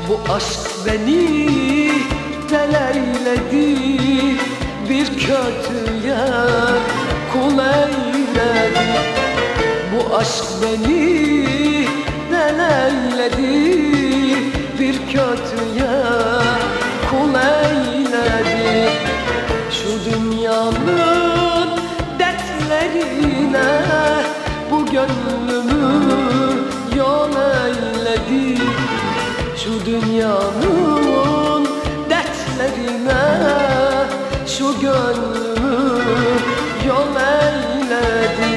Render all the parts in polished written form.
Bu aşk beni deleyledi, bir kötüye kul eyledi. Bu aşk beni deleyledi, bir kötüye kul eyledi. Şu dünyanın dertlerine bu gönlümü yol eyledi. Şu dünyanın dertlerine şu gönlümü yol eyledi.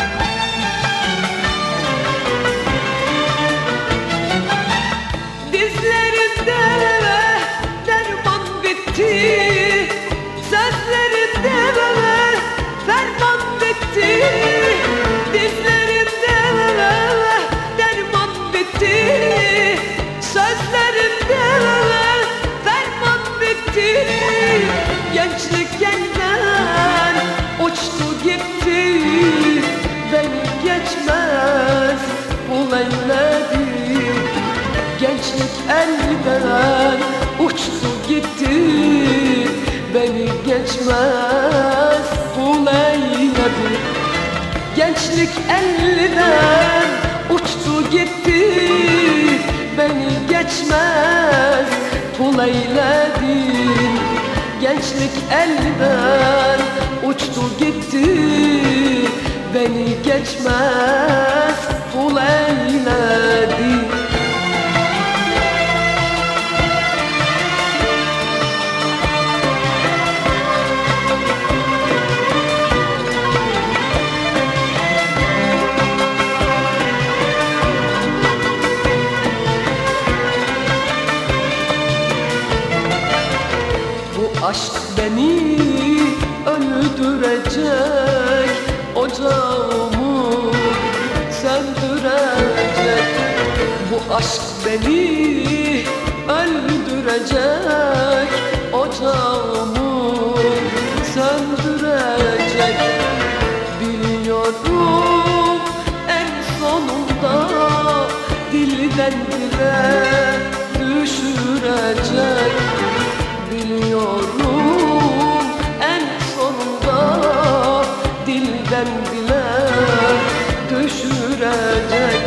Dizlerinde derman bitti, sözlerinde ferman bitti. Dizlerinde derman bitti, sözlerinde ferman bitti. Gençlik elden uçtu gitti, beni geçmez bul eyledi. Gençlik elden uçtu gitti, beni geçmez bul eyledi. Gençlik elden uçtu gitti, beni geçmez bul eyledi. Gençlik elden uçtu gitti, beni geçmez bul eyledi. Bu aşk beni öldürecek, ocağımı söndürecek. Bu aşk beni öldürecek, ocağımı söndürecek. Biliyorum en sonunda dilden dile düşürecek. Biliyorum en sonunda dilden dile düşürecek.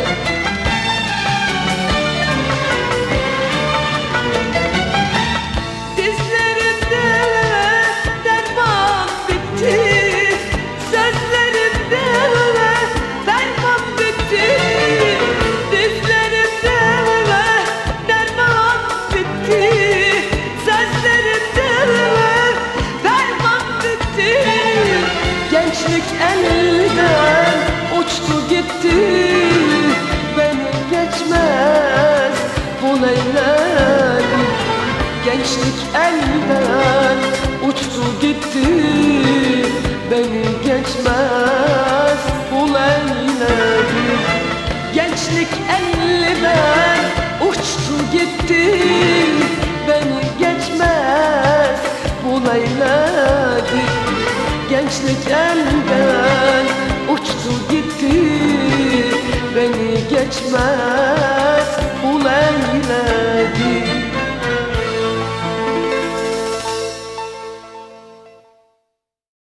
Dizlerinde derman bitti, sözlerinde derman bitti. Dizlerinde derman bitti, gençlik elden uçtu gitti, beni geçmez bul eyledi. Gençlik elden uçtu gitti, beni geçmez bul eyledi. Gençlik elden uçtu gitti, beni geçmez bul eyledi. Gençlik elden uçtu gitti, beni geçmez